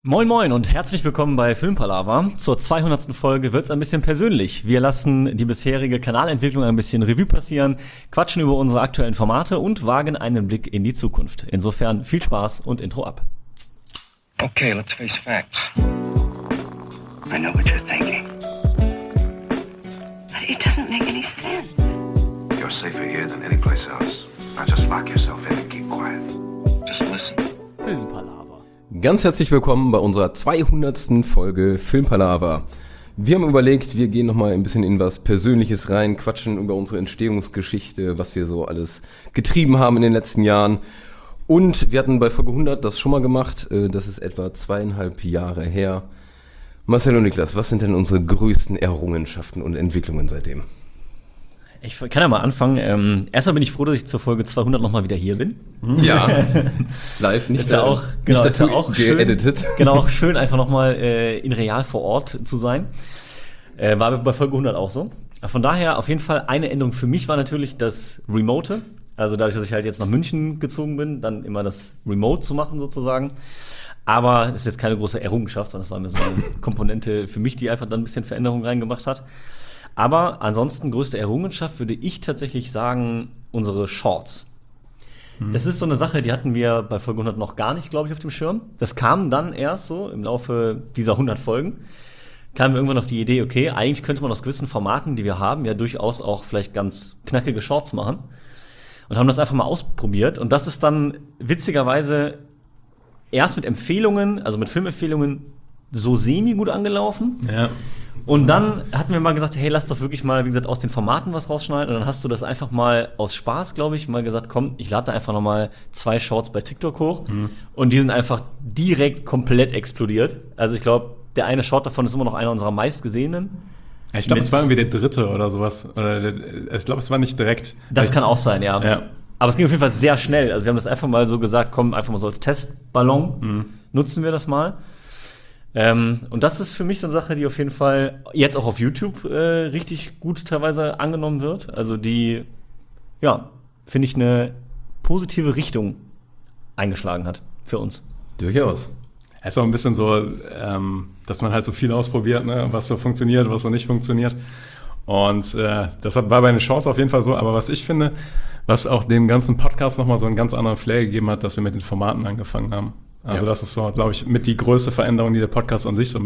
Moin Moin und herzlich willkommen bei Filmpalava. Zur 200. Folge wird's ein bisschen persönlich. Wir lassen die bisherige Kanalentwicklung ein bisschen Revue passieren, quatschen über unsere aktuellen Formate und wagen einen Blick in die Zukunft. Insofern viel Spaß und Intro ab. Okay, let's face facts. I know what you're thinking. But it doesn't make any sense. You're safer here than any place else. Now just lock yourself in and keep quiet. Just listen. Filmpalava. Ganz herzlich willkommen bei unserer 200. Folge Filmpalava. Wir haben überlegt, wir gehen nochmal ein bisschen in was Persönliches rein, quatschen über unsere Entstehungsgeschichte, was wir so alles getrieben haben in den letzten Jahren. Und wir hatten bei Folge 100 das schon mal gemacht, das ist etwa 2,5 Jahre her. Marcel und Niklas, was sind denn unsere größten Errungenschaften und Entwicklungen seitdem? Ich kann ja mal anfangen. Erstmal bin ich froh, dass ich zur Folge 200 nochmal wieder hier bin. Ja, live, nicht Ist ja auch, genau, nicht ist ja auch schön, geeditet. genau, auch schön, einfach nochmal in real vor Ort zu sein. War bei Folge 100 auch so. Von daher auf jeden Fall eine Änderung für mich war natürlich das Remote. Also dadurch, dass ich halt jetzt nach München gezogen bin, dann immer das Remote zu machen sozusagen. Aber das ist jetzt keine große Errungenschaft, sondern das war mir so eine Komponente für mich, die einfach dann ein bisschen Veränderung reingemacht hat. Aber ansonsten größte Errungenschaft würde ich tatsächlich sagen, unsere Shorts. Das ist so eine Sache, die hatten wir bei Folge 100 noch gar nicht, glaube ich, auf dem Schirm. Das kam dann erst so im Laufe dieser 100 Folgen. Kamen wir irgendwann auf die Idee, okay, eigentlich könnte man aus gewissen Formaten, die wir haben, ja durchaus auch vielleicht ganz knackige Shorts machen. Und haben das einfach mal ausprobiert. Und das ist dann witzigerweise erst mit Empfehlungen, also mit Filmempfehlungen, so semi-gut angelaufen. Ja. Und dann hatten wir mal gesagt, hey, lass doch wirklich mal, wie gesagt, aus den Formaten was rausschneiden. Und dann hast du das einfach mal aus Spaß, glaube ich, mal gesagt, komm, ich lade da einfach noch mal 2 Shorts bei TikTok hoch. Und die sind einfach direkt komplett explodiert. Also ich glaube, der eine Short davon ist immer noch einer unserer meistgesehenen. Ich glaube, es war irgendwie der dritte oder sowas. Ich glaube, es war nicht direkt. Das kann auch sein, ja. Ja. Aber es ging auf jeden Fall sehr schnell. Also wir haben das einfach mal so gesagt, komm, einfach mal so als Testballon nutzen wir das mal. Und das ist für mich so eine Sache, die auf jeden Fall jetzt auch auf YouTube richtig gut teilweise angenommen wird. Also die, ja, finde ich, eine positive Richtung eingeschlagen hat für uns. Durchaus. Es ist auch ein bisschen so, dass man halt so viel ausprobiert, ne? Was so funktioniert, was so nicht funktioniert. Und das war bei den Shorts auf jeden Fall so. Aber was ich finde, was auch dem ganzen Podcast nochmal so einen ganz anderen Flair gegeben hat, dass wir mit den Formaten angefangen haben. Also das ist so, glaube ich, mit die größte Veränderung, die der Podcast an sich so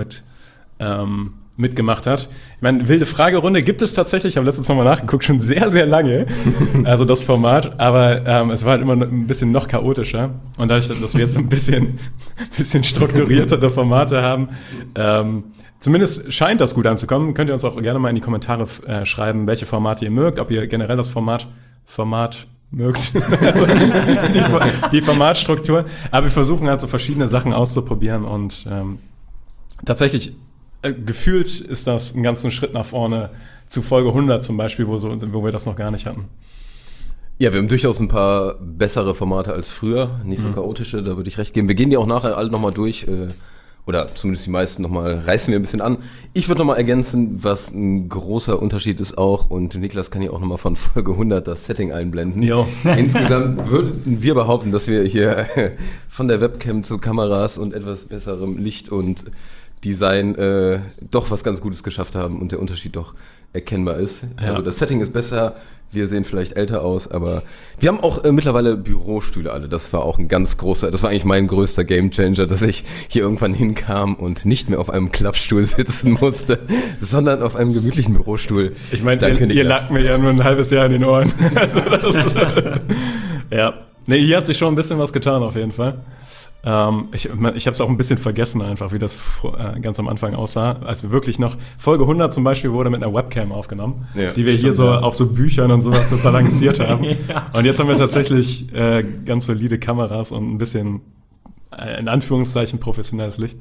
mitgemacht hat. Ich meine, wilde Fragerunde gibt es tatsächlich, ich habe letztens nochmal nachgeguckt, schon sehr, sehr lange, also das Format, aber es war halt immer ein bisschen noch chaotischer. Und dadurch, dass wir jetzt ein bisschen strukturiertere Formate haben, zumindest scheint das gut anzukommen, könnt ihr uns auch gerne mal in die Kommentare schreiben, welche Formate ihr mögt, ob ihr generell das Format mögt, also die Formatstruktur. Aber wir versuchen halt so verschiedene Sachen auszuprobieren und tatsächlich gefühlt ist das einen ganzen Schritt nach vorne zu Folge 100 zum Beispiel, wo wir das noch gar nicht hatten. Ja, wir haben durchaus ein paar bessere Formate als früher, nicht so chaotische, da würde ich recht geben. Wir gehen die auch nachher alle nochmal durch, oder zumindest die meisten nochmal, reißen wir ein bisschen an. Ich würde nochmal ergänzen, was ein großer Unterschied ist auch, und Niklas kann hier auch nochmal von Folge 100 das Setting einblenden. Jo. Insgesamt würden wir behaupten, dass wir hier von der Webcam zu Kameras und etwas besserem Licht und Design doch was ganz Gutes geschafft haben und der Unterschied doch erkennbar ist. Ja. Also das Setting ist besser, wir sehen vielleicht älter aus, aber wir haben auch mittlerweile Bürostühle alle. Das war auch das war eigentlich mein größter Gamechanger, dass ich hier irgendwann hinkam und nicht mehr auf einem Klappstuhl sitzen musste, sondern auf einem gemütlichen Bürostuhl. Ich meine, ihr lag mir ja nur ein halbes Jahr in den Ohren. Also das ist, ja. Nee, hier hat sich schon ein bisschen was getan auf jeden Fall. Ich habe es auch ein bisschen vergessen einfach, wie das ganz am Anfang aussah. Als wir wirklich noch, Folge 100 zum Beispiel wurde mit einer Webcam aufgenommen, ja, die wir hier so auf so Büchern und sowas so balanciert haben. Ja. Und jetzt haben wir tatsächlich ganz solide Kameras und ein bisschen, in Anführungszeichen, professionelles Licht.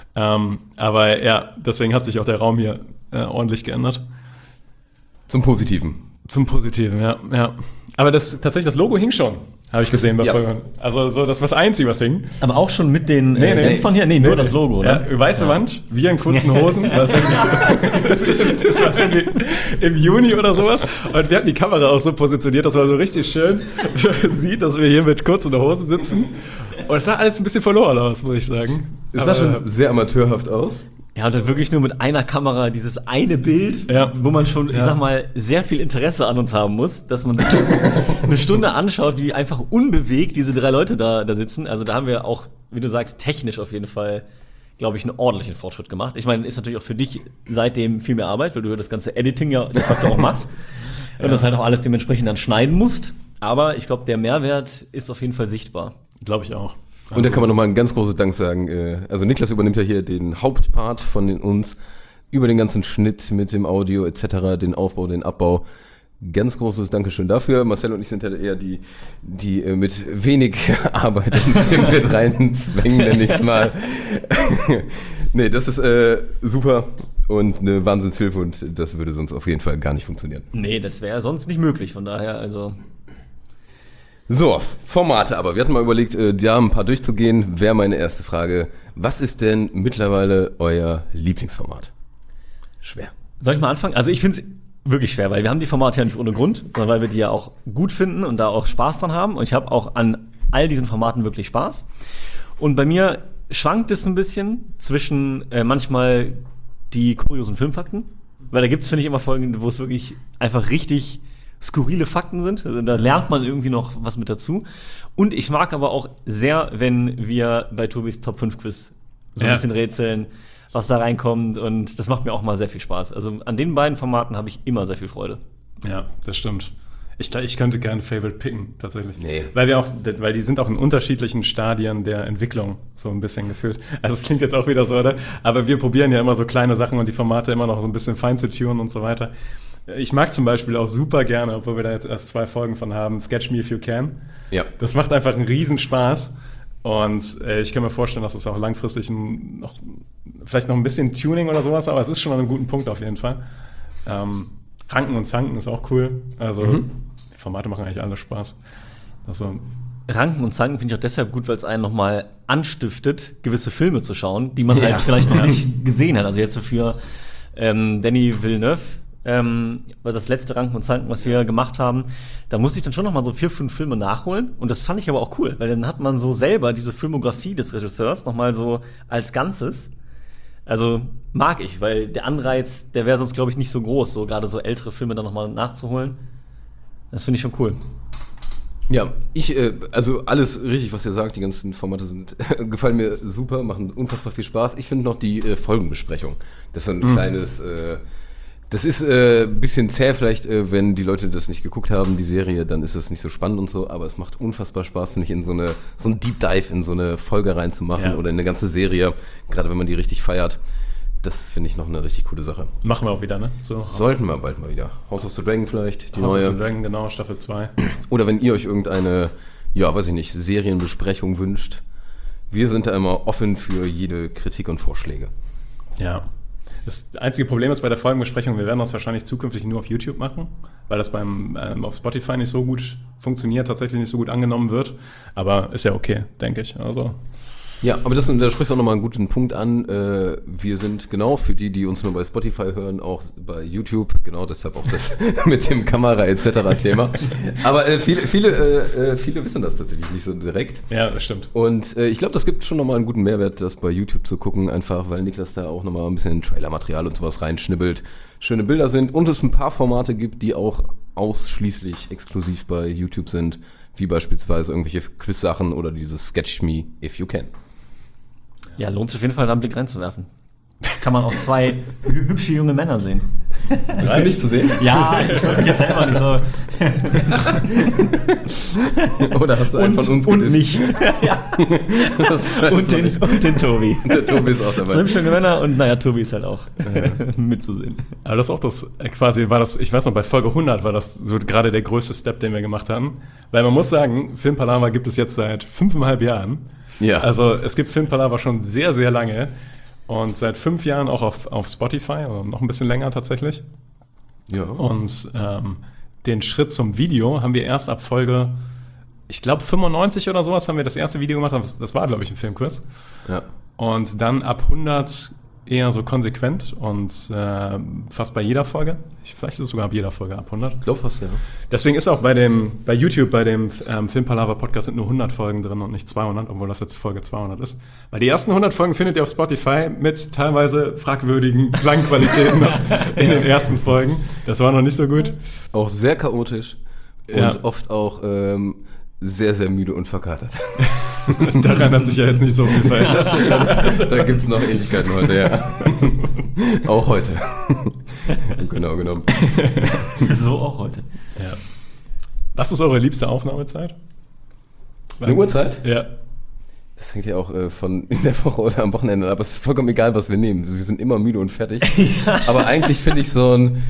Aber ja, deswegen hat sich auch der Raum hier ordentlich geändert. Zum Positiven. Zum Positiven, ja. Aber tatsächlich das Logo hing schon, habe ich gesehen bei Folge. Also so, das war das Einzige, was hing. Aber auch schon mit den Dämpfern hier? Nee, nur das Logo, ja, oder? Weiße Wand, wir in kurzen Hosen. Das war irgendwie im Juni oder sowas. Und wir hatten die Kamera auch so positioniert, dass man so richtig schön sieht, dass wir hier mit kurzen Hosen sitzen. Und es sah alles ein bisschen verloren aus, muss ich sagen. Es sah schon sehr amateurhaft aus. Ja, und dann wirklich nur mit einer Kamera dieses eine Bild, wo man schon, ich sag mal, sehr viel Interesse an uns haben muss, dass man sich das eine Stunde anschaut, wie einfach unbewegt diese 3 Leute da sitzen. Also da haben wir auch, wie du sagst, technisch auf jeden Fall, glaube ich, einen ordentlichen Fortschritt gemacht. Ich meine, ist natürlich auch für dich seitdem viel mehr Arbeit, weil du das ganze Editing ja de facto auch machst und das halt auch alles dementsprechend dann schneiden musst. Aber ich glaube, der Mehrwert ist auf jeden Fall sichtbar. Glaube ich auch. Und da kann man nochmal ein ganz großes Dank sagen. Also Niklas übernimmt ja hier den Hauptpart von uns über den ganzen Schnitt mit dem Audio etc., den Aufbau, den Abbau. Ganz großes Dankeschön dafür. Marcel und ich sind ja eher die mit wenig Arbeit ins Film mit reinzwängen, nenne ich es mal. Nee, das ist super und eine Wahnsinnshilfe und das würde sonst auf jeden Fall gar nicht funktionieren. Nee, das wäre sonst nicht möglich. Von daher, also... So, Formate aber. Wir hatten mal überlegt, da ein paar durchzugehen. Wäre meine erste Frage. Was ist denn mittlerweile euer Lieblingsformat? Schwer. Soll ich mal anfangen? Also ich finde es wirklich schwer, weil wir haben die Formate ja nicht ohne Grund, sondern weil wir die ja auch gut finden und da auch Spaß dran haben. Und ich habe auch an all diesen Formaten wirklich Spaß. Und bei mir schwankt es ein bisschen zwischen manchmal die kuriosen Filmfakten. Weil da gibt es, finde ich, immer Folgen, wo es wirklich einfach richtig skurrile Fakten sind. Also da lernt man irgendwie noch was mit dazu. Und ich mag aber auch sehr, wenn wir bei Tobis Top 5 Quiz so ein bisschen rätseln, was da reinkommt. Und das macht mir auch mal sehr viel Spaß. Also an den beiden Formaten habe ich immer sehr viel Freude. Ja, das stimmt. Ich könnte gerne Favorite picken, tatsächlich. Nee. Weil die sind auch in unterschiedlichen Stadien der Entwicklung so ein bisschen gefühlt. Also es klingt jetzt auch wieder so, oder? Aber wir probieren ja immer so kleine Sachen und die Formate immer noch so ein bisschen fein zu tunen und so weiter. Ich mag zum Beispiel auch super gerne, obwohl wir da jetzt erst 2 Folgen von haben, Sketch Me If You Can. Ja. Das macht einfach einen Riesenspaß. Und ich kann mir vorstellen, dass es auch langfristig vielleicht noch ein bisschen Tuning oder sowas, aber es ist schon an einem guten Punkt auf jeden Fall. Ranken und Zanken ist auch cool. Also die Formate machen eigentlich alle Spaß. Also, Ranken und Zanken finde ich auch deshalb gut, weil es einen nochmal anstiftet, gewisse Filme zu schauen, die man halt vielleicht noch nicht gesehen hat. Also jetzt so für Denis Villeneuve, war das letzte Ranken und Zanken, was wir gemacht haben, da musste ich dann schon noch mal so 4, 5 Filme nachholen. Und das fand ich aber auch cool, weil dann hat man so selber diese Filmografie des Regisseurs noch mal so als Ganzes. Also mag ich, weil der Anreiz, der wäre sonst, glaube ich, nicht so groß, so gerade so ältere Filme dann noch mal nachzuholen. Das finde ich schon cool. Ja, also alles richtig, was ihr sagt, die ganzen Formate gefallen mir super, machen unfassbar viel Spaß. Ich finde noch die Folgenbesprechung. Das ist so ein kleines, das ist ein bisschen zäh vielleicht, wenn die Leute das nicht geguckt haben, die Serie, dann ist das nicht so spannend und so, aber es macht unfassbar Spaß, finde ich, in so ein Deep Dive in so eine Folge reinzumachen oder in eine ganze Serie, gerade wenn man die richtig feiert. Das finde ich noch eine richtig coole Sache. machen wir auch wieder, ne? So. Sollten wir bald mal wieder. House of the Dragon vielleicht, die House neue. of the Dragon, genau, Staffel 2. Oder wenn ihr euch irgendeine, ja, weiß ich nicht, Serienbesprechung wünscht. Wir sind da immer offen für jede Kritik und Vorschläge. Ja. Das einzige Problem ist bei der Folgenbesprechung, wir werden das wahrscheinlich zukünftig nur auf YouTube machen, weil das auf Spotify nicht so gut funktioniert, tatsächlich nicht so gut angenommen wird. Aber ist ja okay, denke ich. Also. Ja, aber da sprichst du auch nochmal einen guten Punkt an. Wir sind genau für die uns nur bei Spotify hören, auch bei YouTube. Genau, deshalb auch das mit dem Kamera etc. Thema. Aber viele wissen das tatsächlich nicht so direkt. Ja, das stimmt. Und ich glaube, das gibt schon nochmal einen guten Mehrwert, das bei YouTube zu gucken, einfach weil Niklas da auch nochmal ein bisschen Trailermaterial und sowas reinschnibbelt. Schöne Bilder sind und es ein paar Formate gibt, die auch ausschließlich exklusiv bei YouTube sind, wie beispielsweise irgendwelche Quiz-Sachen oder dieses Sketch Me If You Can. Ja, lohnt sich auf jeden Fall, da einen Blick reinzuwerfen. Kann man auch 2 hübsche junge Männer sehen. Bist du nicht zu sehen? Ja, ich würde mich jetzt selber nicht so. Oder hast du einen von uns und gedisst? mich. Ja. und den Tobi. Der Tobi ist auch dabei. 2 hübsche junge Männer und naja, Tobi ist halt auch mitzusehen. Aber das ist auch ich weiß noch, bei Folge 100 war das so gerade der größte Step, den wir gemacht haben. Weil man muss sagen, Filmpalava gibt es jetzt seit 5,5 Jahren. Ja. Also es gibt Filmpalava schon sehr, sehr lange. Und seit 5 Jahren auch auf Spotify, oder noch ein bisschen länger tatsächlich. Ja. Und den Schritt zum Video haben wir erst ab Folge, ich glaube 95 oder sowas, haben wir das erste Video gemacht. Das war, glaube ich, ein Filmquiz. Ja. Und dann ab 100 eher so konsequent und fast bei jeder Folge. Vielleicht ist es sogar ab jeder Folge ab 100. Ich glaube fast, ja. Deswegen ist auch bei YouTube, bei dem Filmpalava-Podcast sind nur 100 Folgen drin und nicht 200, obwohl das jetzt Folge 200 ist. Weil die ersten 100 Folgen findet ihr auf Spotify mit teilweise fragwürdigen Klangqualitäten noch in den ersten Folgen. Das war noch nicht so gut. Auch sehr chaotisch und oft auch sehr, sehr müde und verkatert. Daran hat sich ja jetzt nicht so viel verändert. Da gibt es noch Ähnlichkeiten heute, ja. Auch heute. Genau, genommen. So auch heute. Ja. Was ist eure liebste Aufnahmezeit? Eine Uhrzeit? Ja. Das hängt ja auch von in der Woche oder am Wochenende ab. Aber es ist vollkommen egal, was wir nehmen. Wir sind immer müde und fertig. Aber eigentlich finde ich so ein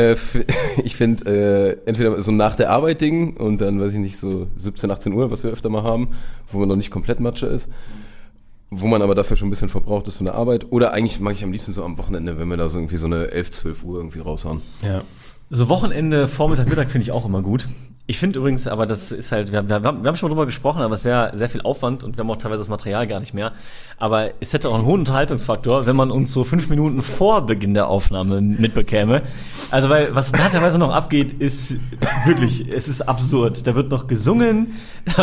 entweder so nach der Arbeit Ding und dann, weiß ich nicht, so 17, 18 Uhr, was wir öfter mal haben, wo man noch nicht komplett Matsche ist, wo man aber dafür schon ein bisschen verbraucht ist von der Arbeit. Oder eigentlich mag ich am liebsten so am Wochenende, wenn wir da so irgendwie so eine 11, 12 Uhr irgendwie raushauen. Ja. So Wochenende, Vormittag, Mittag finde ich auch immer gut. Ich finde übrigens, aber das ist halt, wir haben schon drüber gesprochen, aber es wäre sehr viel Aufwand und wir haben auch teilweise das Material gar nicht mehr. Aber es hätte auch einen hohen Unterhaltungsfaktor, wenn man uns so 5 Minuten vor Beginn der Aufnahme mitbekäme. Also, weil was da teilweise noch abgeht, ist wirklich, es ist absurd. Da wird noch gesungen,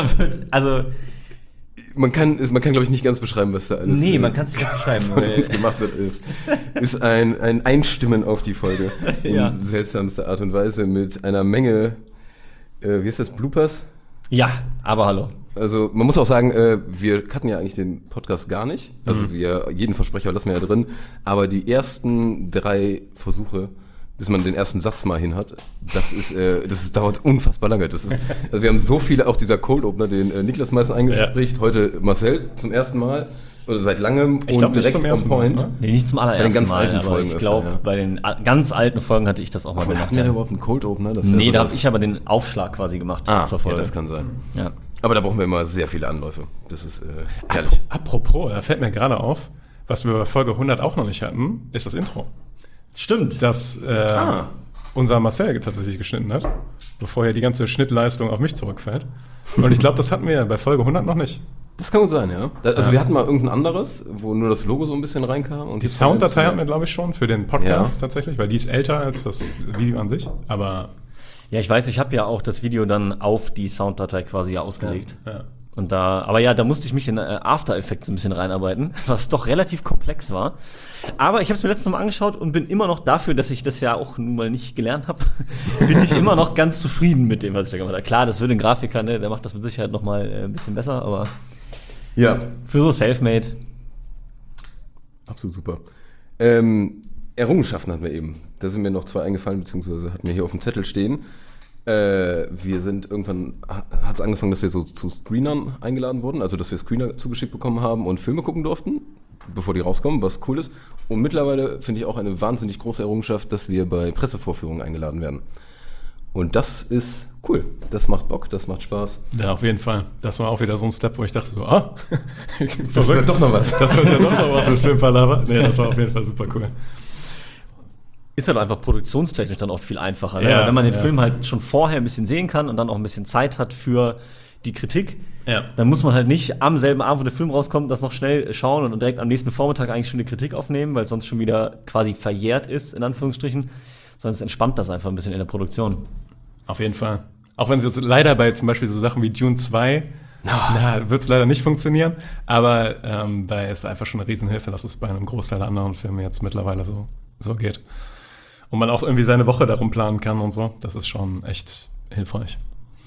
Man kann glaube ich, nicht ganz beschreiben, was da alles man kann es nicht ganz beschreiben. was gemacht wird, ist ein Einstimmen auf die Folge in Ja. seltsamster Art und Weise mit einer Menge, wie ist das, Bloopers? Ja, aber hallo. Also man muss auch sagen, wir cutten ja eigentlich den Podcast gar nicht. Also jeden Versprecher lassen wir ja drin. Aber die ersten 3 Versuche, bis man den ersten Satz mal hin hat, das dauert unfassbar lange. Also wir haben so viele, auch dieser Cold Opener, den Niklas meistens eingespricht, heute Marcel zum ersten Mal oder seit langem Ich glaub, und nicht direkt zum on ersten Mal, point. ne? Nee, nicht zum Bei den allerersten ganz Mal, alten aber Folgen ich öfter, glaube, ja. bei den ganz alten Folgen hatte ich das auch mal Hatten gemacht. wir Ja. überhaupt einen Cold Opener? Das Nee, wäre da sowas. habe ich aber den Aufschlag quasi gemacht zur ja, Folge. das kann sein. Ja. Aber da brauchen wir immer sehr viele Anläufe. Das ist herrlich. Apropos, da fällt mir gerade auf, was wir bei Folge 100 auch noch nicht hatten, ist das Intro. Stimmt. Das unser Marcel tatsächlich geschnitten hat, bevor ja die ganze Schnittleistung auf mich zurückfällt. Und ich glaube, das hatten wir bei Folge 100 noch nicht. Das kann gut sein, ja. Also wir hatten mal irgendein anderes, wo nur das Logo so ein bisschen reinkam. Und Die Sounddatei hatten wir, glaube ich, schon für den Podcast tatsächlich, weil die ist älter als das Video an sich. Aber Ja, ich weiß, ich habe ja auch das Video dann auf die Sounddatei quasi ausgelegt. ja. Und da musste ich mich in After Effects ein bisschen reinarbeiten, was doch relativ komplex war. Aber ich habe es mir letztes Mal angeschaut und bin immer noch dafür, dass ich das ja auch nun mal nicht gelernt habe, bin ich immer noch ganz zufrieden mit dem, was ich da gemacht habe. Klar, das wird ein Grafiker, ne, der macht das mit Sicherheit noch mal ein bisschen besser, aber Ja, für so Selfmade. absolut super. Errungenschaften hatten wir eben. Da sind mir noch 2 eingefallen, beziehungsweise hatten wir hier auf dem Zettel stehen. Wir sind irgendwann, hat es angefangen, dass wir so zu Screenern eingeladen wurden, also dass wir Screener zugeschickt bekommen haben und Filme gucken durften, bevor die rauskommen, was cool ist. Und mittlerweile finde ich auch eine wahnsinnig große Errungenschaft, dass wir bei Pressevorführungen eingeladen werden. Und das ist cool. Das macht Bock, das macht Spaß. Ja, auf jeden Fall. Das war auch wieder so ein Step, wo ich dachte so, Das wird doch noch was. Das wird ja doch noch was mit Filmpalava. Nee, das war auf jeden Fall super cool. Ist halt einfach produktionstechnisch dann auch viel einfacher, ne? Ja, Wenn man den ja. Film halt schon vorher ein bisschen sehen kann und dann auch ein bisschen Zeit hat für die Kritik, Ja. dann muss man halt nicht am selben Abend, wo der Film rauskommt, das noch schnell schauen und direkt am nächsten Vormittag eigentlich schon die Kritik aufnehmen, weil es sonst schon wieder quasi verjährt ist, in Anführungsstrichen, sondern es entspannt das einfach ein bisschen in der Produktion. Auf jeden Fall. Auch wenn es jetzt leider bei zum Beispiel so Sachen wie Dune 2, wird es leider nicht funktionieren, aber da ist einfach schon eine Riesenhilfe, dass es bei einem Großteil der anderen Filme jetzt mittlerweile so geht. Und man auch irgendwie seine Woche darum planen kann und so. Das ist schon echt hilfreich.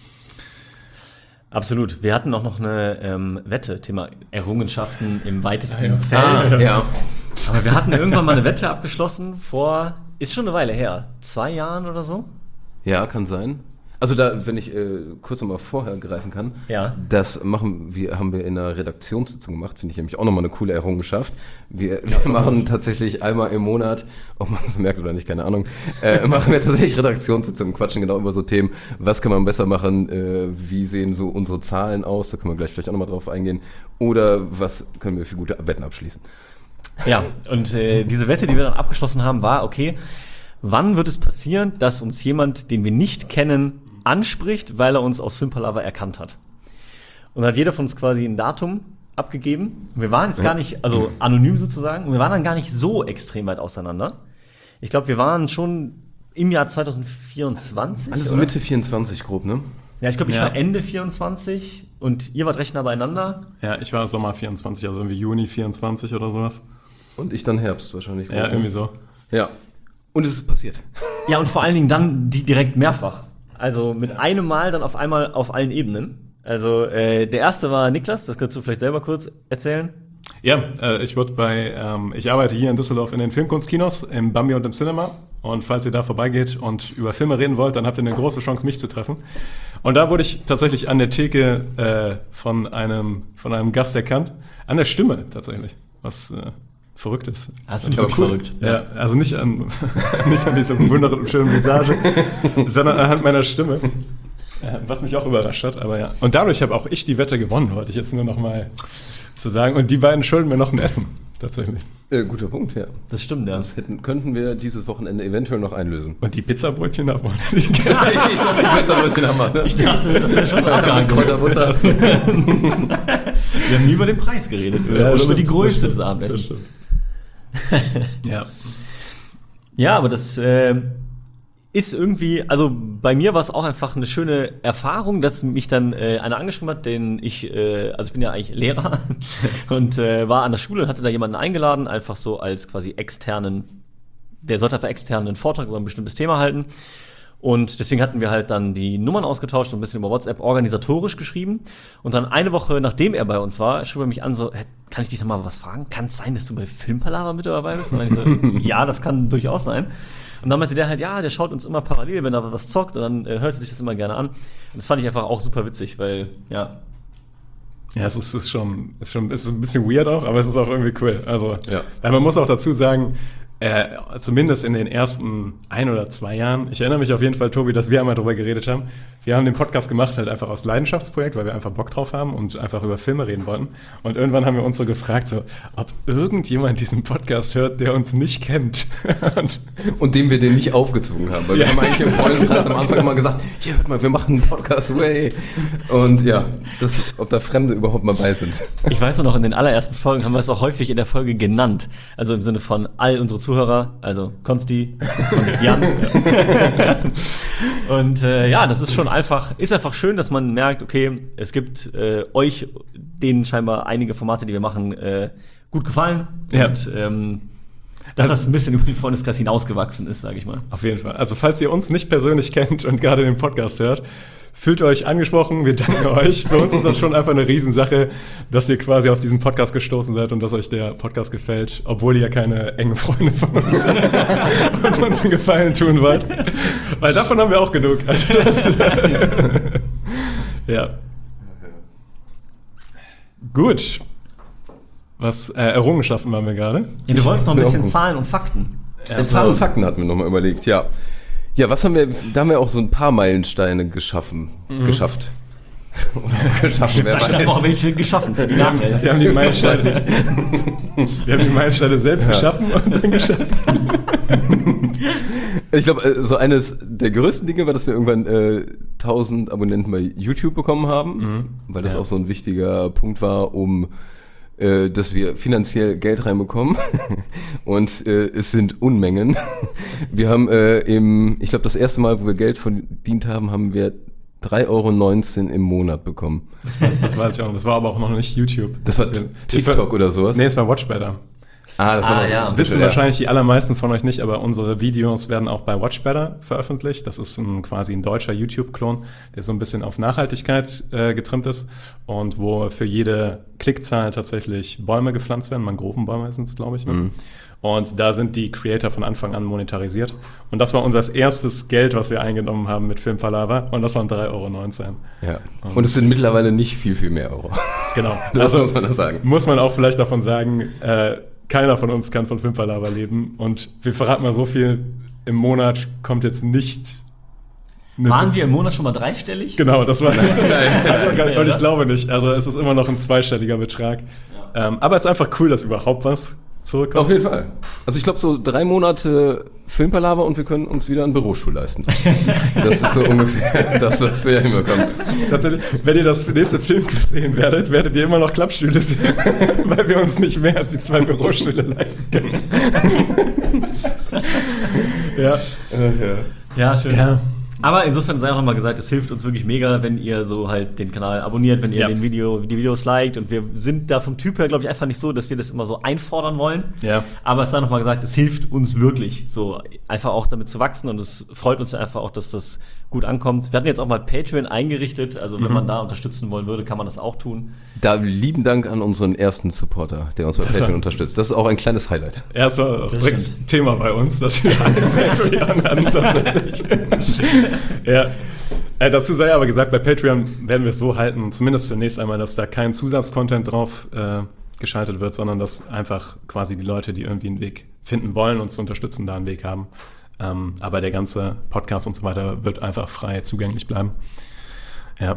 Absolut. Wir hatten auch noch eine Wette, Thema Errungenschaften im weitesten Feld. Ja. Aber wir hatten irgendwann mal eine Wette abgeschlossen ist schon eine Weile her, 2 Jahren oder so? Ja, kann sein. Also da, wenn ich kurz nochmal vorher greifen kann, Ja. das haben wir in einer Redaktionssitzung gemacht, finde ich nämlich auch nochmal eine coole Errungenschaft. Wir machen tatsächlich einmal im Monat, ob man es merkt oder nicht, keine Ahnung, machen wir tatsächlich Redaktionssitzungen, quatschen genau über so Themen, was kann man besser machen, wie sehen so unsere Zahlen aus, da können wir gleich vielleicht auch nochmal drauf eingehen, oder was können wir für gute Wetten abschließen. Ja, und diese Wette, die wir dann abgeschlossen haben, war, okay, wann wird es passieren, dass uns jemand, den wir nicht kennen, anspricht, weil er uns aus Filmpalava erkannt hat. Und hat jeder von uns quasi ein Datum abgegeben. Wir waren jetzt gar nicht, also anonym sozusagen, und wir waren dann gar nicht so extrem weit auseinander. Ich glaube, wir waren schon im Jahr 2024. Also Mitte 24 grob, ne? Ja, ich glaube, ich Ja. war Ende 24 und ihr wart recht nah beieinander. Ja, ich war Sommer 24, also irgendwie Juni 24 oder sowas. Und ich dann Herbst wahrscheinlich. Ja, irgendwie so. Ja. Und es ist passiert. Ja, und vor allen Dingen dann die direkt mehrfach. Also mit einem Mal dann auf einmal auf allen Ebenen. Also der erste war Niklas, das kannst du vielleicht selber kurz erzählen. Ja, ich arbeite hier in Düsseldorf in den Filmkunstkinos, im Bambi und im Cinema. Und falls ihr da vorbeigeht und über Filme reden wollt, dann habt ihr eine große Chance, mich zu treffen. Und da wurde ich tatsächlich an der Theke von einem Gast erkannt. An der Stimme tatsächlich, was verrückt ist. Das ist wirklich verrückt. Ja, also nicht an dieser wunderschönen Visage, sondern anhand meiner Stimme. Was mich auch überrascht hat, aber ja. Und dadurch habe auch ich die Wette gewonnen, wollte ich jetzt nur noch mal zu sagen. Und die beiden schulden mir noch ein Essen, tatsächlich. Guter Punkt, ja. Das stimmt, ja. Das könnten wir dieses Wochenende eventuell noch einlösen. Und die Pizzabrötchen davon. Ich glaube, die Pizzabrötchen haben wir. Ne? Ich dachte, das wäre schon abgehakt. Kräuterbutter. Wir haben nie über den Preis geredet. Oder über die Größe des Abendessens. Ja. Ja, aber das ist irgendwie, also bei mir war es auch einfach eine schöne Erfahrung, dass mich dann einer angeschrieben hat, also ich bin ja eigentlich Lehrer und war an der Schule und hatte da jemanden eingeladen, einfach so als quasi der sollte einfach externen einen Vortrag über ein bestimmtes Thema halten. Und deswegen hatten wir halt dann die Nummern ausgetauscht und ein bisschen über WhatsApp organisatorisch geschrieben. Und dann eine Woche, nachdem er bei uns war, schrieb er mich an, so, kann ich dich noch mal was fragen? Kann es sein, dass du bei Filmpalava mit dabei bist? Und dann ich so, ja, das kann durchaus sein. Und dann meinte der halt, ja, der schaut uns immer parallel, wenn er was zockt. Und dann hört er sich das immer gerne an. Und das fand ich einfach auch super witzig, weil, ja. Ja, es ist ein bisschen weird auch, aber es ist auch irgendwie cool. Also, Ja. Weil man muss auch dazu sagen, zumindest in den ersten 1 oder 2 Jahren, ich erinnere mich auf jeden Fall, Tobi, dass wir einmal drüber geredet haben. Wir haben den Podcast gemacht halt einfach aus Leidenschaftsprojekt, weil wir einfach Bock drauf haben und einfach über Filme reden wollten. Und irgendwann haben wir uns so gefragt, so, ob irgendjemand diesen Podcast hört, der uns nicht kennt. Und dem wir den nicht aufgezogen haben. Weil wir haben eigentlich im Freundeskreis am Anfang immer gesagt, hier, hört mal, wir machen einen Podcast, way. Und ja, ob da Fremde überhaupt mal bei sind. Ich weiß noch, in den allerersten Folgen haben wir es auch häufig in der Folge genannt. Also im Sinne von all unsere Zuhörer, also Konsti und Jan. Und ja, das ist schon einfach schön, dass man merkt, okay, es gibt euch, denen scheinbar einige Formate, die wir machen, gut gefallen. Ja. Und dass das ein bisschen über den Freundeskreis hinausgewachsen ist, sage ich mal. Auf jeden Fall. Also falls ihr uns nicht persönlich kennt und gerade den Podcast hört, fühlt euch angesprochen, wir danken euch. Für uns ist das schon einfach eine Riesensache, dass ihr quasi auf diesen Podcast gestoßen seid und dass euch der Podcast gefällt, obwohl ihr ja keine engen Freunde von uns seid und uns einen Gefallen tun wollt. Weil davon haben wir auch genug. Also ja. Gut. Was Errungenschaften waren wir gerade? Ja, du wolltest noch ein bisschen Zahlen und Fakten. Zahlen und Fakten hatten wir nochmal überlegt, ja. Ja, was haben wir, da haben wir auch so ein paar Meilensteine geschafft. Oder geschaffen, wer Vielleicht haben wir auch weiß. welche geschaffen für die Nachwelt. Wir haben die Meilensteine selbst geschaffen und dann geschafft. Ich glaube, so eines der größten Dinge war, dass wir irgendwann 1000 Abonnenten bei YouTube bekommen haben, weil das auch so ein wichtiger Punkt war, dass wir finanziell Geld reinbekommen. Und es sind Unmengen. Wir haben ich glaube, das erste Mal, wo wir Geld verdient haben, haben wir 3,19 € im Monat bekommen. Das weiß ich auch. Das war aber auch noch nicht YouTube. Das war TikTok oder sowas? Nee, es war Watchbetter. Das war ja. Das wissen wahrscheinlich die allermeisten von euch nicht, aber unsere Videos werden auch bei Watchbetter veröffentlicht. Das ist quasi ein deutscher YouTube-Klon, der so ein bisschen auf Nachhaltigkeit getrimmt ist und wo für jede Klickzahl tatsächlich Bäume gepflanzt werden. Mangrovenbäume sind es, glaube ich. Ne? Und da sind die Creator von Anfang an monetarisiert. Und das war unser erstes Geld, was wir eingenommen haben mit Filmpalava. Und das waren 3,19 €. Ja. Und es sind mittlerweile nicht viel mehr Euro. Genau. Das muss man das sagen. Muss man auch vielleicht davon sagen, keiner von uns kann von Filmpalava leben. Und wir verraten mal so viel, im Monat kommt jetzt nicht... Waren wir im Monat schon mal dreistellig? Genau, das war... Nein. Und ich glaube nicht. Also es ist immer noch ein zweistelliger Betrag. Ja. Aber es ist einfach cool, dass überhaupt was zurückkommen? Auf jeden Fall. Also ich glaube so 3 Monate Filmpalaver und wir können uns wieder einen Bürostuhl leisten. Das ist so ungefähr das, was wir hinbekommen. Tatsächlich, wenn ihr das nächste Filmquiz sehen werdet ihr immer noch Klappstühle sehen, weil wir uns nicht mehr als die 2 Bürostühle leisten können. Ja. Ja, schön. Ja. Aber insofern sei auch nochmal gesagt, es hilft uns wirklich mega, wenn ihr so halt den Kanal abonniert, wenn ihr die Videos liked. Und wir sind da vom Typ her, glaube ich, einfach nicht so, dass wir das immer so einfordern wollen. Ja. Aber es sei nochmal gesagt, es hilft uns wirklich, so einfach auch damit zu wachsen. Und es freut uns ja einfach auch, dass das gut ankommt. Wir hatten jetzt auch mal Patreon eingerichtet. Also wenn man da unterstützen wollen würde, kann man das auch tun. Da lieben Dank an unseren ersten Supporter, der uns bei Patreon unterstützt. Das ist auch ein kleines Highlight. Ja, es war direkt Thema bei uns, dass wir einen Patreon hatten tatsächlich. Ja. Dazu sei aber gesagt, bei Patreon werden wir es so halten, zumindest zunächst einmal, dass da kein Zusatzcontent drauf geschaltet wird, sondern dass einfach quasi die Leute, die irgendwie einen Weg finden wollen, uns zu unterstützen, da einen Weg haben. Aber der ganze Podcast und so weiter wird einfach frei zugänglich bleiben. Ja.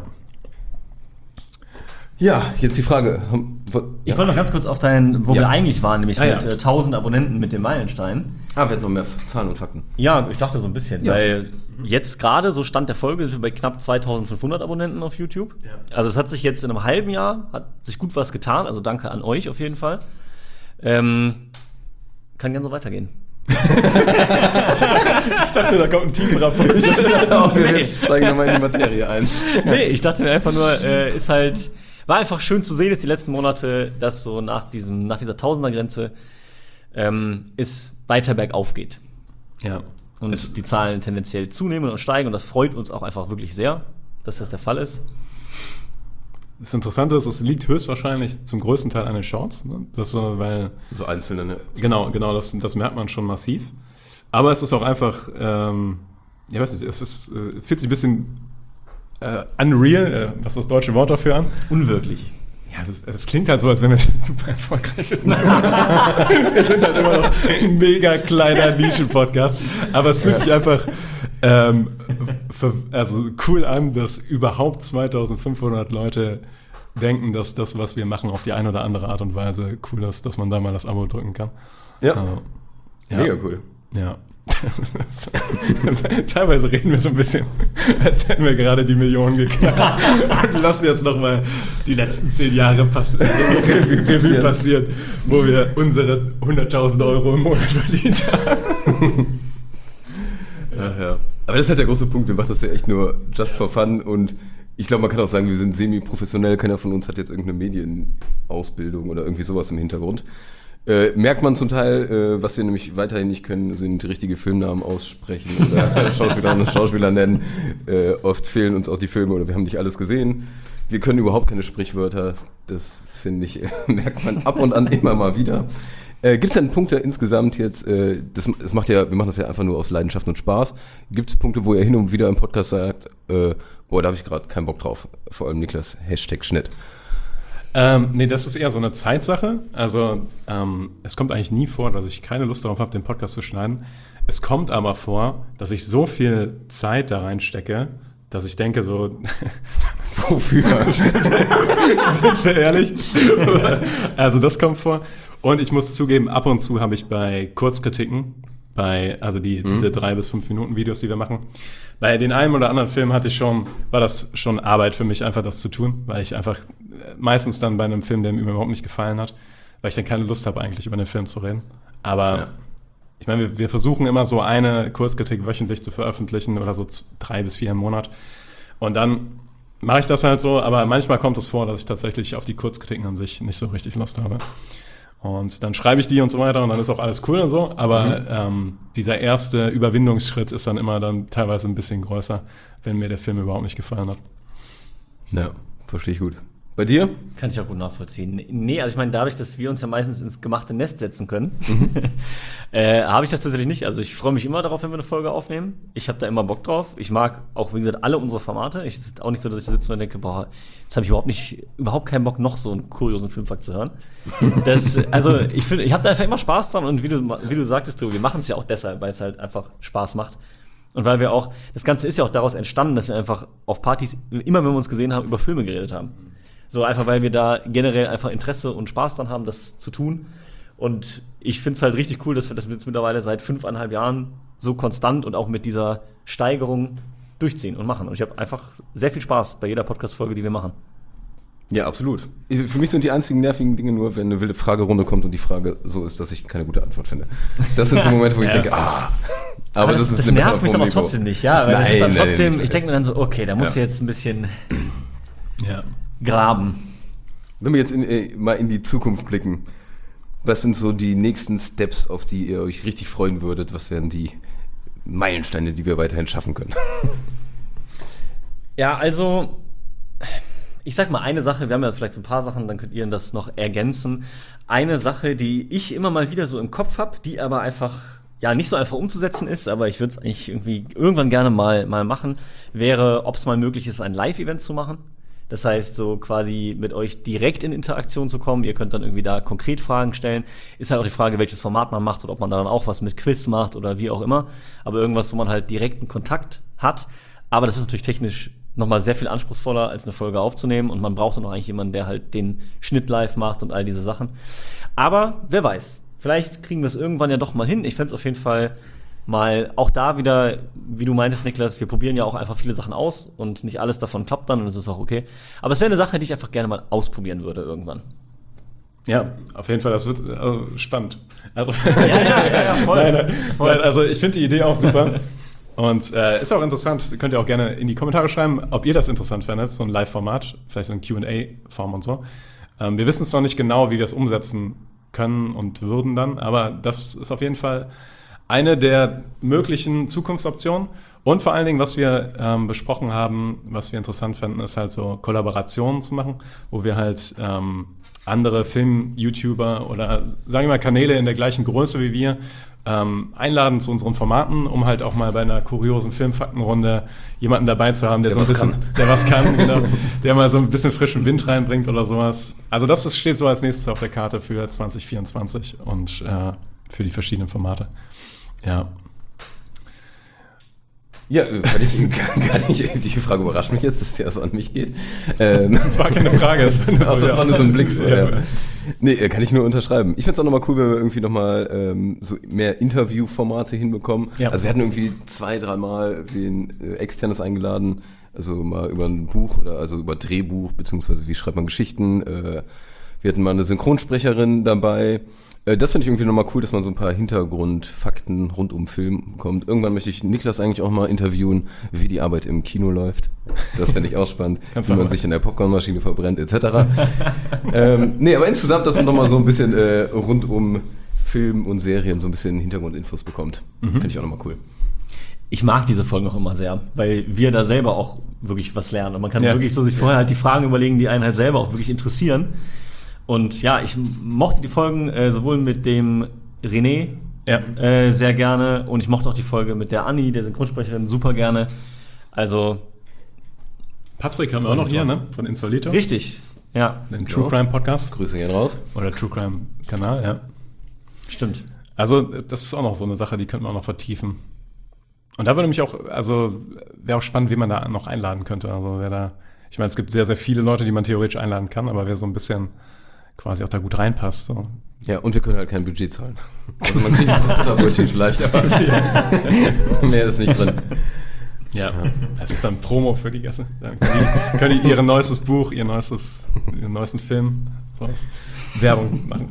Ja, jetzt die Frage. Ich wollte noch ganz kurz auf wo wir eigentlich waren, nämlich Ah, ja. mit 1000 Abonnenten mit dem Meilenstein. Wir hätten noch mehr Zahlen und Fakten. Ja, ich dachte so ein bisschen, Ja. weil jetzt gerade, so Stand der Folge, sind wir bei knapp 2500 Abonnenten auf YouTube. Ja. Also es hat sich jetzt in einem halben Jahr, hat sich gut was getan, also danke an euch auf jeden Fall. Kann gerne so weitergehen. Ich dachte, da kommt ein Tiefenrapport. Wir steigen nochmal in die Materie ein. Nee, ich dachte mir einfach nur, war einfach schön zu sehen jetzt die letzten Monate, dass so nach dieser Tausender-Grenze es weiter bergauf geht. Ja. Und die Zahlen tendenziell zunehmen und steigen. Und das freut uns auch einfach wirklich sehr, dass das der Fall ist. Das Interessante ist, es liegt höchstwahrscheinlich zum größten Teil an den Shorts. Ne? Das so, weil So einzelne, ne? Genau, das merkt man schon massiv. Aber es ist auch einfach, ich weiß nicht, fühlt sich ein bisschen unreal, was ist das deutsche Wort dafür an? Unwirklich. Ja, es klingt halt so, als wenn wir super erfolgreich sind. Wir sind halt immer noch ein mega kleiner Nischen-Podcast. Aber es fühlt sich einfach cool an, dass überhaupt 2500 Leute denken, dass das, was wir machen, auf die eine oder andere Art und Weise cool ist, dass man da mal das Abo drücken kann. Ja. Ja. Mega cool. Ja. Teilweise reden wir so ein bisschen, als hätten wir gerade die Millionen geknackt und lassen jetzt nochmal die letzten 10 Jahre Revue passieren, wo wir unsere 100.000 Euro im Monat verdient haben. Ja. Aber das ist halt der große Punkt, wir machen das ja echt nur just for fun und ich glaube, man kann auch sagen, wir sind semi-professionell, keiner von uns hat jetzt irgendeine Medienausbildung oder irgendwie sowas im Hintergrund. Merkt man zum Teil, was wir nämlich weiterhin nicht können, sind richtige Filmnamen aussprechen oder Schauspielerinnen und Schauspieler nennen. Oft fehlen uns auch die Filme oder wir haben nicht alles gesehen. Wir können überhaupt keine Sprichwörter. Das, finde ich, merkt man ab und an immer mal wieder. Gibt es denn Punkte insgesamt jetzt, wir machen das ja einfach nur aus Leidenschaft und Spaß. Gibt es Punkte, wo ihr hin und wieder im Podcast sagt, da habe ich gerade keinen Bock drauf. Vor allem Niklas, #Schnitt. Nee, das ist eher so eine Zeitsache. Also es kommt eigentlich nie vor, dass ich keine Lust darauf habe, den Podcast zu schneiden. Es kommt aber vor, dass ich so viel Zeit da reinstecke, dass ich denke so, wofür? Sind wir ehrlich? Also das kommt vor. Und ich muss zugeben, ab und zu habe ich bei Kurzkritiken, diese 3 bis 5 Minuten Videos, die wir machen, bei den einen oder anderen Film war das schon Arbeit für mich, einfach das zu tun, weil ich einfach meistens dann bei einem Film, der mir überhaupt nicht gefallen hat, weil ich dann keine Lust habe, eigentlich über den Film zu reden. Aber ich meine, wir versuchen immer so eine Kurzkritik wöchentlich zu veröffentlichen oder so 3 bis 4 im Monat. Und dann mache ich das halt so, aber manchmal kommt es vor, dass ich tatsächlich auf die Kurzkritiken an sich nicht so richtig Lust habe. Und dann schreibe ich die und so weiter und dann ist auch alles cool und so, aber dieser erste Überwindungsschritt ist dann immer dann teilweise ein bisschen größer, wenn mir der Film überhaupt nicht gefallen hat. Ja, verstehe ich gut. Bei dir? Kann ich auch gut nachvollziehen. Nee, also ich meine, dadurch, dass wir uns ja meistens ins gemachte Nest setzen können, habe ich das tatsächlich nicht. Also ich freue mich immer darauf, wenn wir eine Folge aufnehmen. Ich habe da immer Bock drauf. Ich mag auch, wie gesagt, alle unsere Formate. Es ist auch nicht so, dass ich da sitze und denke, boah, jetzt habe ich überhaupt keinen Bock, noch so einen kuriosen Filmfakt zu hören. Ich habe da einfach immer Spaß dran und wie du sagtest, wir machen es ja auch deshalb, weil es halt einfach Spaß macht. Und weil wir auch, das Ganze ist ja auch daraus entstanden, dass wir einfach auf Partys, immer wenn wir uns gesehen haben, über Filme geredet haben. So einfach, weil wir da generell einfach Interesse und Spaß dran haben, das zu tun. Und ich finde es halt richtig cool, dass wir das jetzt mittlerweile seit 5,5 Jahren so konstant und auch mit dieser Steigerung durchziehen und machen. Und ich habe einfach sehr viel Spaß bei jeder Podcast-Folge, die wir machen. Ja, absolut. Für mich sind die einzigen nervigen Dinge nur, wenn eine wilde Fragerunde kommt und die Frage so ist, dass ich keine gute Antwort finde. Das sind so Momente, wo ich denke, aber das nervt mich dann auch trotzdem nicht, ja. Weil das ist dann trotzdem, ich denke mir dann so, okay, da musst du jetzt ein bisschen graben. Wenn wir jetzt mal in die Zukunft blicken, was sind so die nächsten Steps, auf die ihr euch richtig freuen würdet? Was wären die Meilensteine, die wir weiterhin schaffen können? Ja, also ich sag mal eine Sache, wir haben ja vielleicht so ein paar Sachen, dann könnt ihr das noch ergänzen. Eine Sache, die ich immer mal wieder so im Kopf habe, die aber einfach nicht so einfach umzusetzen ist, aber ich würde es eigentlich irgendwie irgendwann gerne mal machen, wäre, ob es mal möglich ist, ein Live-Event zu machen. Das heißt, so quasi mit euch direkt in Interaktion zu kommen. Ihr könnt dann irgendwie da konkret Fragen stellen. Ist halt auch die Frage, welches Format man macht oder ob man da dann auch was mit Quiz macht oder wie auch immer. Aber irgendwas, wo man halt direkten Kontakt hat. Aber das ist natürlich technisch nochmal sehr viel anspruchsvoller, als eine Folge aufzunehmen. Und man braucht dann auch eigentlich jemanden, der halt den Schnitt live macht und all diese Sachen. Aber wer weiß, vielleicht kriegen wir es irgendwann ja doch mal hin. Ich fände es auf jeden Fall mal auch da wieder, wie du meintest, Niklas, wir probieren ja auch einfach viele Sachen aus und nicht alles davon klappt dann und das ist auch okay. Aber es wäre eine Sache, die ich einfach gerne mal ausprobieren würde irgendwann. Ja, auf jeden Fall, das wird spannend. Also, Voll. Nein, also ich finde die Idee auch super. Und ist auch interessant, könnt ihr auch gerne in die Kommentare schreiben, ob ihr das interessant findet, so ein Live-Format, vielleicht so ein Q&A-Form und so. Wir wissen es noch nicht genau, wie wir es umsetzen können und würden dann, aber das ist auf jeden Fall eine der möglichen Zukunftsoptionen. Und vor allen Dingen, was wir besprochen haben, was wir interessant fänden, ist halt so Kollaborationen zu machen, wo wir halt andere Film-YouTuber oder sagen wir mal Kanäle in der gleichen Größe wie wir einladen zu unseren Formaten, um halt auch mal bei einer kuriosen Filmfaktenrunde jemanden dabei zu haben, der was kann, genau, der mal so ein bisschen frischen Wind reinbringt oder sowas. Also das steht so als nächstes auf der Karte für 2024 und für die verschiedenen Formate. Ja. Ja, die Frage überrascht mich jetzt, dass es erst an mich geht. War keine Frage, das war nur so ein Blick. So, ja. Nee, kann ich nur unterschreiben. Ich find's auch nochmal cool, wenn wir irgendwie nochmal so mehr Interviewformate hinbekommen. Ja. Also wir hatten irgendwie 2-3 Mal wen Externes eingeladen, also mal über ein Buch oder also über Drehbuch, beziehungsweise wie schreibt man Geschichten. Wir hatten mal eine Synchronsprecherin dabei. Das finde ich irgendwie nochmal cool, dass man so ein paar Hintergrundfakten rund um Film bekommt. Irgendwann möchte ich Niklas eigentlich auch mal interviewen, wie die Arbeit im Kino läuft. Das fände ich auch spannend, wie man sich in der Popcornmaschine verbrennt, etc. Nee, aber insgesamt, dass man nochmal so ein bisschen rund um Film und Serien so ein bisschen Hintergrundinfos bekommt. Finde ich auch nochmal cool. Ich mag diese Folgen auch immer sehr, weil wir da selber auch wirklich was lernen. Und man kann wirklich so sich vorher halt die Fragen überlegen, die einen halt selber auch wirklich interessieren. Und ja, ich mochte die Folgen sowohl mit dem René sehr gerne und ich mochte auch die Folge mit der Anni, der Synchronsprecherin, super gerne. Also Patrick haben wir auch noch hier, ne? Von Insolito. Richtig, ja. Den True Crime Podcast. Grüße gehen raus. Oder True Crime Kanal, ja. Stimmt. Also das ist auch noch so eine Sache, die könnten wir auch noch vertiefen. Und da würde mich auch, also wäre auch spannend, wie man da noch einladen könnte. Also wer da, ich meine, es gibt sehr, sehr viele Leute, die man theoretisch einladen kann, aber wer so ein bisschen quasi auch da gut reinpasst. So. Ja, und wir können halt kein Budget zahlen. Also man kriegt ein Pizzabrötchen vielleicht, aber mehr ist nicht drin. Ja, das ist dann Promo für die Gäste. Dann können die ihr neuestes Buch, ihren neuesten Film, sowas, Werbung machen.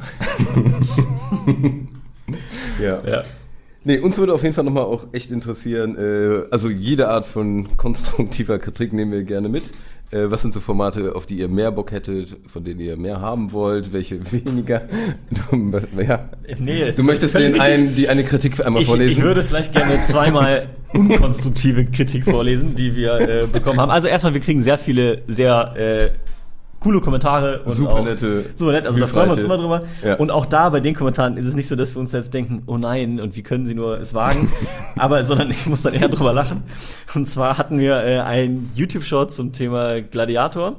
Ja. Nee, uns würde auf jeden Fall nochmal auch echt interessieren, also jede Art von konstruktiver Kritik nehmen wir gerne mit. Was sind so Formate, auf die ihr mehr Bock hättet, von denen ihr mehr haben wollt, welche weniger? Du möchtest die eine Kritik einmal vorlesen? Ich würde vielleicht gerne 2-mal unkonstruktive Kritik vorlesen, die wir bekommen haben. Also erstmal, wir kriegen sehr viele, sehr coole Kommentare. Und super nett, also da freuen wir uns immer drüber. Ja. Und auch da bei den Kommentaren ist es nicht so, dass wir uns jetzt denken, oh nein, und wie können sie nur es wagen? Sondern ich muss dann eher drüber lachen. Und zwar hatten wir einen YouTube-Short zum Thema Gladiator,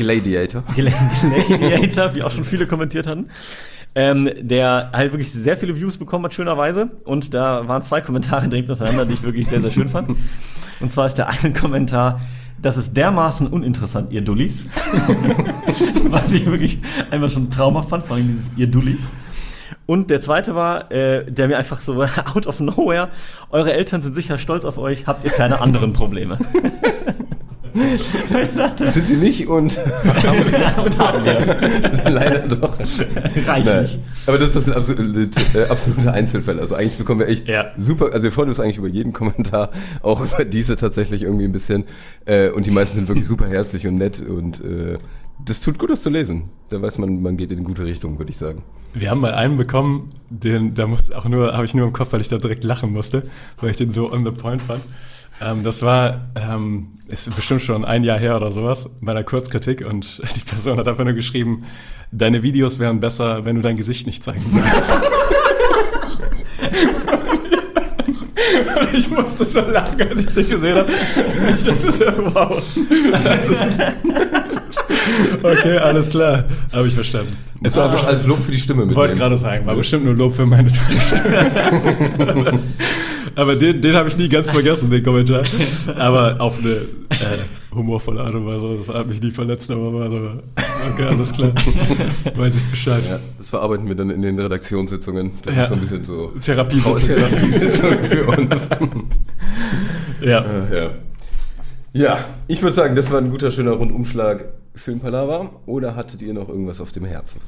wie auch schon viele kommentiert hatten. Der halt wirklich sehr viele Views bekommen hat, schönerweise. Und da waren 2 Kommentare direkt auseinander, die ich wirklich sehr, sehr schön fand. Und zwar ist der eine Kommentar: Das ist dermaßen uninteressant, ihr Dullis. Was ich wirklich einfach schon traumhaft fand, vor allem dieses ihr Dullis. Und der zweite war, der mir einfach so out of nowhere, eure Eltern sind sicher stolz auf euch, habt ihr keine anderen Probleme? Sind sie nicht und haben wir. Leider doch. Reichlich. Aber das sind absolute Einzelfälle. Also eigentlich bekommen wir echt super, also wir freuen uns eigentlich über jeden Kommentar, auch über diese tatsächlich irgendwie ein bisschen. Und die meisten sind wirklich super herzlich und nett und das tut gut, das zu lesen. Da weiß man geht in eine gute Richtung, würde ich sagen. Wir haben mal einen bekommen, habe ich nur im Kopf, weil ich da direkt lachen musste, weil ich den so on the point fand. Das war, ist bestimmt schon ein Jahr her oder sowas, bei einer Kurzkritik und die Person hat einfach nur geschrieben, deine Videos wären besser, wenn du dein Gesicht nicht zeigen würdest. Und ich musste so lachen, als ich dich gesehen habe. Ich dachte so, wow. Das ist okay, alles klar. Habe ich verstanden. Es war einfach als Lob für die Stimme mitnehmen. Wollte gerade sagen, war bestimmt nur Lob für meine tolle Stimme. Aber den habe ich nie ganz vergessen, den Kommentar. Aber auf eine humorvolle Art und Weise. Das hat mich nie verletzt, aber war so, okay, alles klar. Weiß ich Bescheid. Ja, das verarbeiten wir dann in den Redaktionssitzungen. Das ist so ein bisschen so Therapiesitzung für uns. Ja. Ja, ich würde sagen, das war ein guter, schöner Rundumschlag Filmpalava. Oder hattet ihr noch irgendwas auf dem Herzen?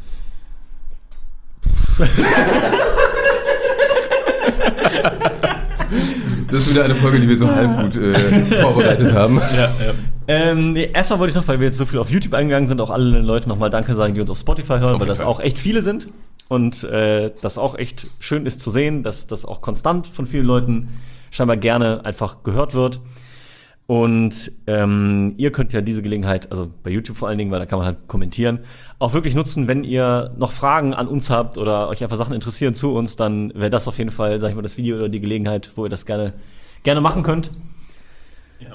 Das ist wieder eine Folge, die wir so halb gut vorbereitet haben. Erstmal wollte ich noch, weil wir jetzt so viel auf YouTube eingegangen sind, auch alle Leute nochmal Danke sagen, die uns auf Spotify hören, weil das auch echt viele sind. Und das auch echt schön ist zu sehen, dass das auch konstant von vielen Leuten scheinbar gerne einfach gehört wird. Und ihr könnt ja diese Gelegenheit, also bei YouTube vor allen Dingen, weil da kann man halt kommentieren, auch wirklich nutzen, wenn ihr noch Fragen an uns habt oder euch einfach Sachen interessieren zu uns, dann wäre das auf jeden Fall, sag ich mal, das Video oder die Gelegenheit, wo ihr das gerne machen könnt. Ja.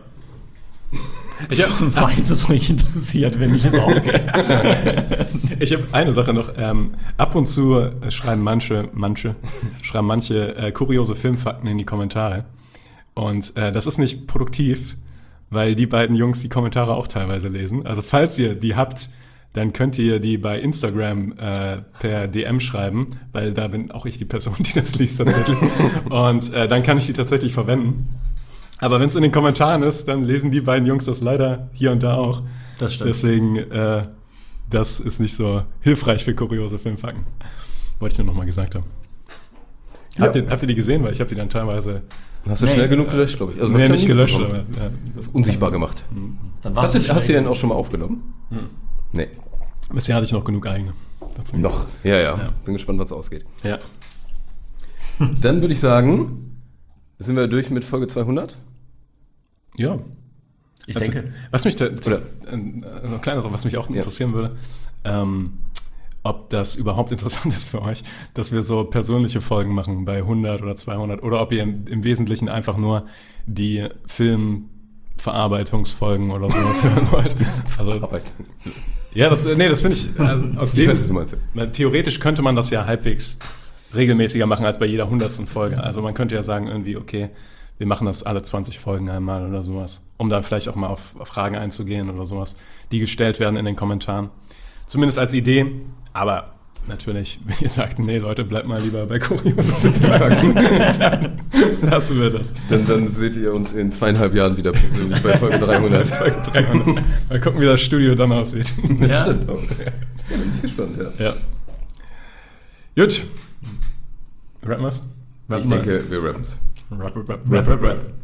Falls es euch interessiert, wenn ich es auch. Ich habe eine Sache noch. Ab und zu schreiben manche kuriose Filmfakten in die Kommentare. Und das ist nicht produktiv, weil die beiden Jungs die Kommentare auch teilweise lesen. Also falls ihr die habt, dann könnt ihr die bei Instagram per DM schreiben, weil da bin auch ich die Person, die das liest tatsächlich. Und dann kann ich die tatsächlich verwenden. Aber wenn es in den Kommentaren ist, dann lesen die beiden Jungs das leider hier und da auch. Das stimmt. Deswegen, das ist nicht so hilfreich für kuriose Filmfakten. Wollte ich nur nochmal gesagt haben. Ja. Habt ihr die gesehen? Weil ich habe die dann teilweise... Hast du schnell genug gelöscht, glaube ich? Also nicht gelöscht, aber... Unsichtbar gemacht. Dann Hast du die denn auch schon mal aufgenommen? Nee. Bisher hatte ich noch genug eigene. Noch? Ja. Bin gespannt, wann es ausgeht. Ja. Dann würde ich sagen, sind wir durch mit Folge 200? Ja. Ich denke. Was mich eine kleine Sache, was mich auch interessieren würde, ob das überhaupt interessant ist für euch, dass wir so persönliche Folgen machen bei 100 oder 200 oder ob ihr im Wesentlichen einfach nur die Filmverarbeitungsfolgen oder sowas hören wollt. Also, ja, das finde ich aus Ich weiß, was du meinst. Theoretisch könnte man das ja halbwegs regelmäßiger machen als bei jeder 100. Folge. Also man könnte ja sagen irgendwie, okay, wir machen das alle 20 Folgen einmal oder sowas, um dann vielleicht auch mal auf Fragen einzugehen oder sowas, die gestellt werden in den Kommentaren. Zumindest als Idee, aber natürlich, wenn ihr sagt, nee Leute, bleibt mal lieber bei Kurios, dann lassen wir das. Dann seht ihr uns in 2,5 Jahren wieder persönlich bei Folge 300. Mal gucken, wie das Studio dann aussieht. Das stimmt auch. Bin ich gespannt, ja. Gut. Rappen wir's? Ich denke, wir rappen's. Rap.